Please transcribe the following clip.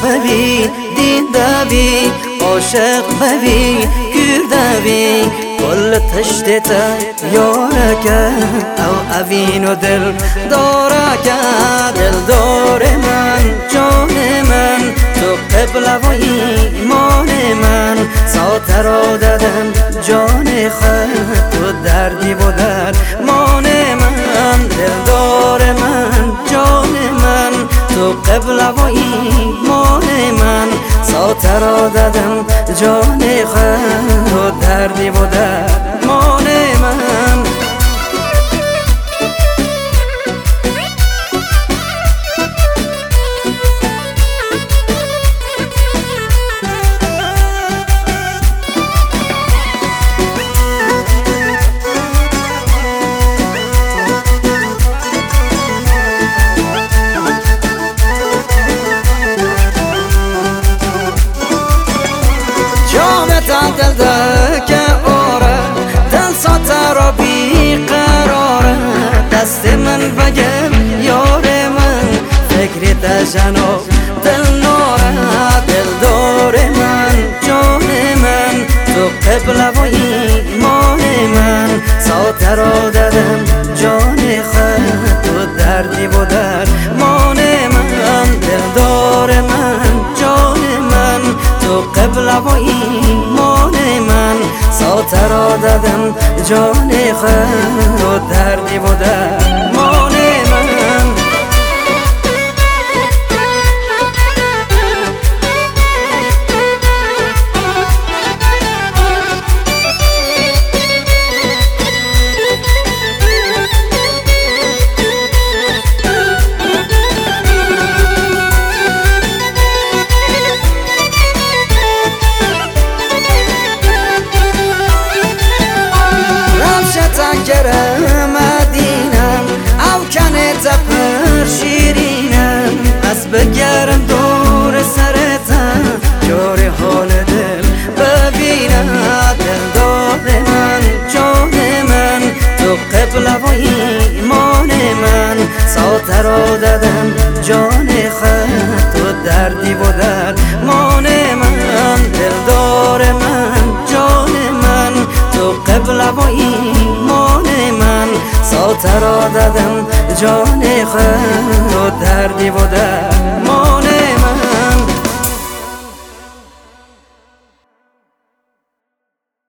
ببی دین دوی عاشق ببی گیر دوی کل تشت یارکه او اوین و دل دارکه دل دار من جان من تو قبل و ایمان من ساته را دادم جان خود تو دردی و درمان من دل دار من جان من تو قبل و ایمان من ساته را دادم جان خود تو دردی و درمان من دل ده که آره دل ساته را بی قراره دست من بگم یار من فکری تشن و دل ناره دل دار من جان من تو قبل و ایمان من ساته را دادم جان خود تو دردی و درمان من دل دار من جان من تو قبل و ایمان من ساته را دادم جان خود و دردی و درمان من گره مدینم او کنه تپر شیرینم از بگرم دور سرتم جور حال دل ببینم دل دار من جان من تو قبل و ایمان من ساته را دادم جان خود تو دردی و درمان من دل دار من جان من تو قبل و ایمان من ساته را دادم جان خود و دردی و درمان